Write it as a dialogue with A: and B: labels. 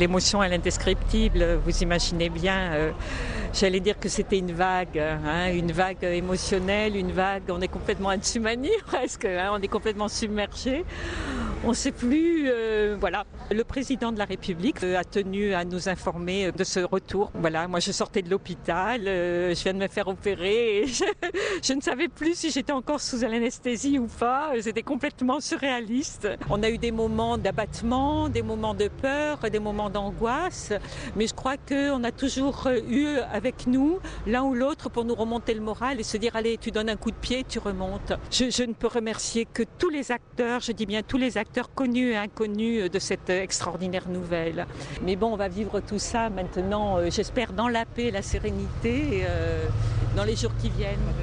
A: L'émotion, elle est indescriptible, vous imaginez bien. J'allais dire que c'était une vague émotionnelle, une vague, on est complètement à dessus manie presque, on est complètement submergé. On ne sait plus, voilà. Le président de la République a tenu à nous informer de ce retour. Voilà, moi je sortais de l'hôpital, je viens de me faire opérer et je ne savais plus si j'étais encore sous l'anesthésie ou pas. C'était complètement surréaliste. On a eu des moments d'abattement, des moments de peur, des moments d'angoisse, mais je crois qu'on a toujours eu avec nous l'un ou l'autre pour nous remonter le moral et se dire allez, tu donnes un coup de pied, tu remontes. Je ne peux remercier que tous les acteurs, je dis bien tous les acteurs connus et inconnus de cette extraordinaire nouvelle. Mais bon, on va vivre tout ça maintenant, j'espère, dans la paix et la sérénité dans les jours qui viennent.